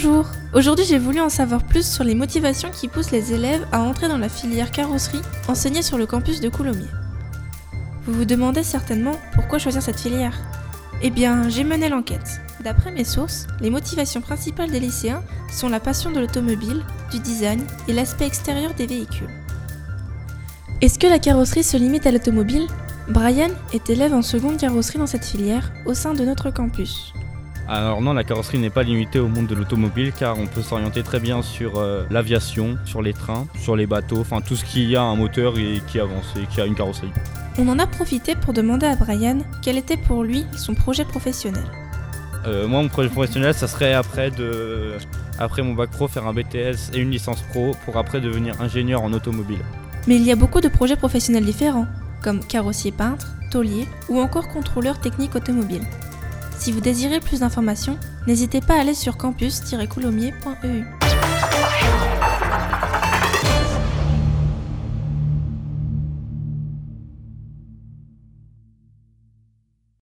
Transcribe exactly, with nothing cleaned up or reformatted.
Bonjour! Aujourd'hui j'ai voulu en savoir plus sur les motivations qui poussent les élèves à entrer dans la filière carrosserie enseignée sur le campus de Coulommiers. Vous vous demandez certainement pourquoi choisir cette filière? Eh bien, j'ai mené l'enquête. D'après mes sources, les motivations principales des lycéens sont la passion de l'automobile, du design et l'aspect extérieur des véhicules. Est-ce que la carrosserie se limite à l'automobile? Brian est élève en seconde carrosserie dans cette filière au sein de notre campus. Alors non, la carrosserie n'est pas limitée au monde de l'automobile car on peut s'orienter très bien sur euh, l'aviation, sur les trains, sur les bateaux, enfin tout ce qui a un moteur et qui avance et qui a une carrosserie. On en a profité pour demander à Brian quel était pour lui son projet professionnel. Euh, moi mon projet professionnel ça serait après, de, après mon bac pro faire un B T S et une licence pro pour après devenir ingénieur en automobile. Mais il y a beaucoup de projets professionnels différents, comme carrossier peintre, tôlier ou encore contrôleur technique automobile. Si vous désirez plus d'informations, n'hésitez pas à aller sur campus tiret coulommiers point e u.